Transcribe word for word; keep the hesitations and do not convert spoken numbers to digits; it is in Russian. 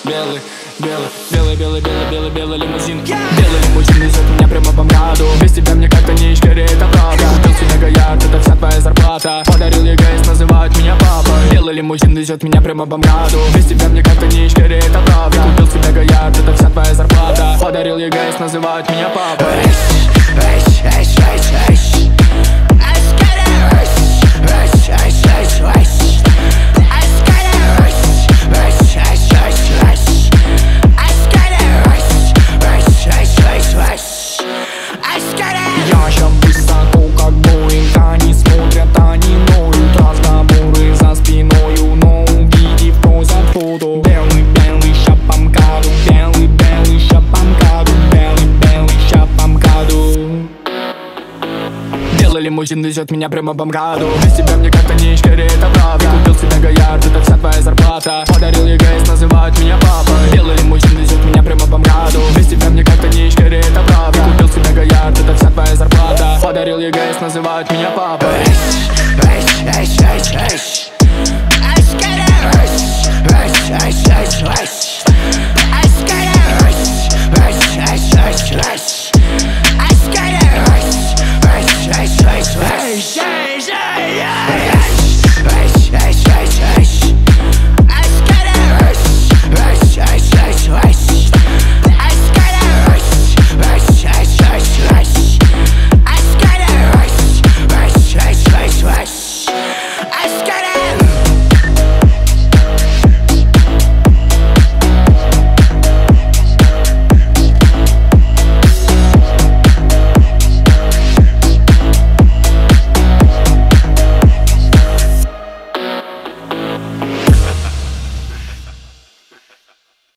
белый, белый, белый, белый, белый, белый, белый лимузин. Белый лимузин везет меня прямо по МКАДу. Без тебя мне как-то не скорее, это правда. Купил себе Гоярд, это вся твоя зарплата. Подарил ЕГЭС, называют меня папой. Белый лимузин везет меня прямо по МКАДу. Без тебя мне как-то не скорее, это правда. Купил себе Гоярд, это вся твоя зарплата. Подарил ЕГЭС, называют меня папой. Я ща высоко, как Боинг. Они смотрят, они ноют. Разговоры за спиною, но увидев, просят фото. Белый, белый, ща по МКАДу. Белый, белый, ща по МКАДу. Белый, белый, ща по МКАДу. Белый лимузин везет меня прямо по МКАДу. Без тебя мне как-то не скорее, это правда. Купил себе Гоярд, это вся твоя зарплата. Подарил ЕГЭС, называют меня папой. Белый лимузин везет меня прямо по МКАДу. Без тебя мне как-то не скорее, это правда. Купил себе Гоярд, это вся твоя зарплата. Подарил ЕГЭС, называют меня папой. I got it.